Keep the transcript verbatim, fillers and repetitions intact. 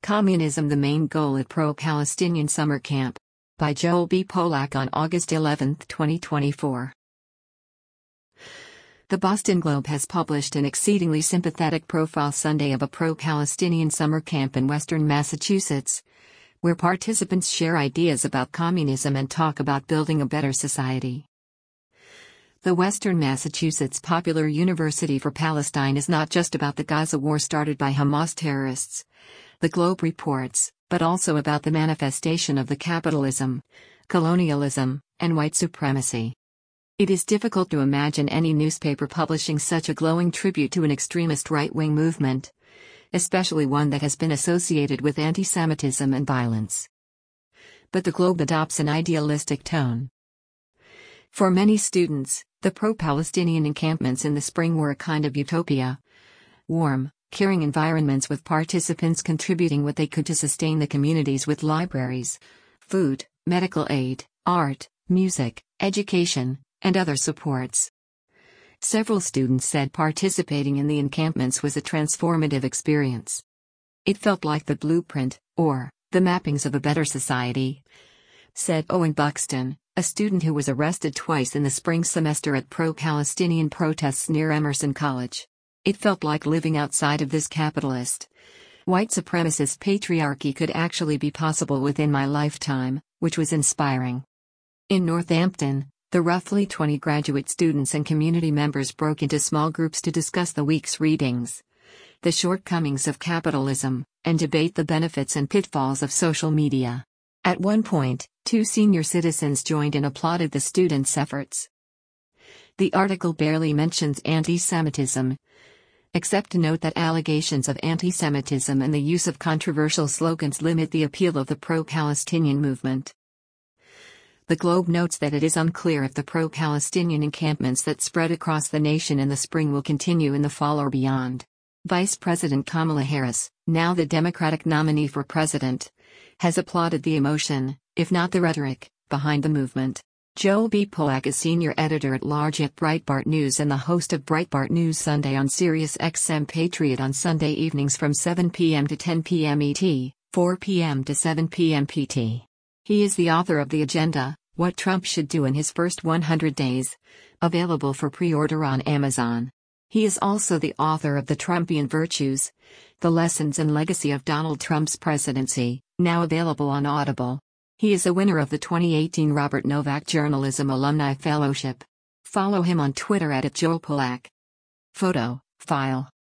Communism: The Main Goal at Pro-Palestinian Summer Camp. By Joel B. Polak on August eleventh, twenty twenty-four. The Boston Globe has published an exceedingly sympathetic profile Sunday of a pro-Palestinian summer camp in western Massachusetts, where participants share ideas about communism and talk about building a better society. The Western Massachusetts Popular University for Palestine is not just about the Gaza war started by Hamas terrorists, the Globe reports, but also about the manifestation of the capitalism, colonialism, and white supremacy. It is difficult to imagine any newspaper publishing such a glowing tribute to an extremist right-wing movement, especially one that has been associated with anti-Semitism and violence. But the Globe adopts an idealistic tone. For many students, the pro-Palestinian encampments in the spring were a kind of utopia. Warm, caring environments with participants contributing what they could to sustain the communities with libraries, food, medical aid, art, music, education, and other supports. Several students said participating in the encampments was a transformative experience. It felt like the blueprint, or the mappings of a better society, said Owen Buxton, a student who was arrested twice in the spring semester at pro-Palestinian protests near Emerson College. It felt like living outside of this capitalist, white supremacist patriarchy could actually be possible within my lifetime, which was inspiring. In Northampton, the roughly twenty graduate students and community members broke into small groups to discuss the week's readings, the shortcomings of capitalism, and debate the benefits and pitfalls of social media. At one point, two senior citizens joined and applauded the students' efforts. The article barely mentions anti-Semitism, except to note that allegations of anti-Semitism and the use of controversial slogans limit the appeal of the pro-Palestinian movement. The Globe notes that it is unclear if the pro-Palestinian encampments that spread across the nation in the spring will continue in the fall or beyond. Vice President Kamala Harris, now the Democratic nominee for president, has applauded the emotion, if not the rhetoric, behind the movement. Joel B. Polak is senior editor-at-large at Breitbart News and the host of Breitbart News Sunday on Sirius X M Patriot on Sunday evenings from seven p m to ten p m E T, four p m to seven p m P T. He is the author of The Agenda: What Trump Should Do in His First one hundred Days, available for pre-order on Amazon. He is also the author of The Trumpian Virtues: The Lessons and Legacy of Donald Trump's Presidency, now available on Audible. He is a winner of the twenty eighteen Robert Novak Journalism Alumni Fellowship. Follow him on Twitter at Joel Polak. Photo, file.